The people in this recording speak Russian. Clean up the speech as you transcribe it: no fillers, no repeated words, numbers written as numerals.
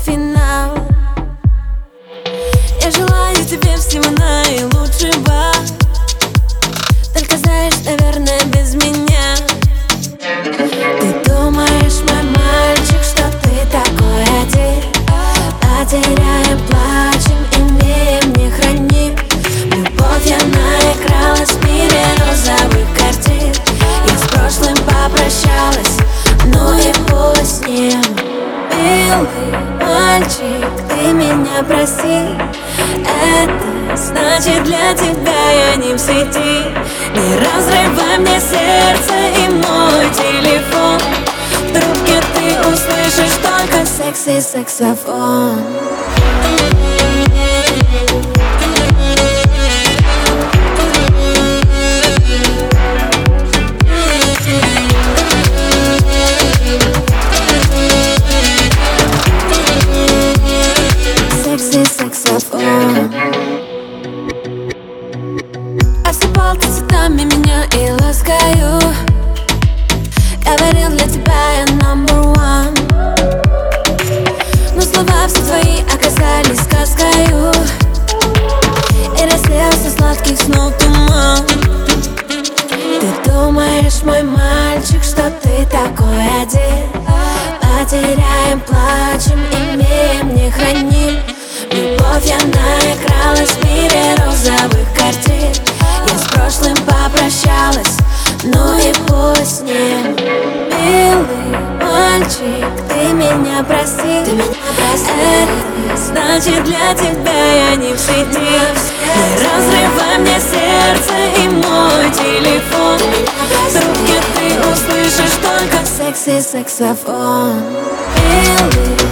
финал. Я желаю тебе всего наилучшего. Только знаешь, наверное, без меня. Ты думаешь, мой мальчик, что ты такой один? Потеряем, плачем, имеем, не храним. Любовь я наигралась в мире розовых картин. Я с прошлым попрощалась, ну и пусть с ним. Милый мальчик, ты меня прости. Это значит, для тебя я не в сети. Не разрывай мне сердце и мой телефон. В трубке ты услышишь только секси-саксофон. Секси-саксофон. Осыпал ты цветами меня и ласкаю. Говорил, для тебя я number one. Но слова все твои оказались сказкою. И рассеялся сладких снов туман. Ты думаешь, мой мальчик, что ты такой один? Потеряем, плачем, имеем, не храним. Любовь я наигралась в мире розовых картин. Я с прошлым попрощалась, ну и пусть с ним. Милый мальчик, ты меня прости. Это значит, для тебя я не в сети. Не разрывай мне сердце и мой телефон. В трубке ты услышишь только секси-саксофон. Милый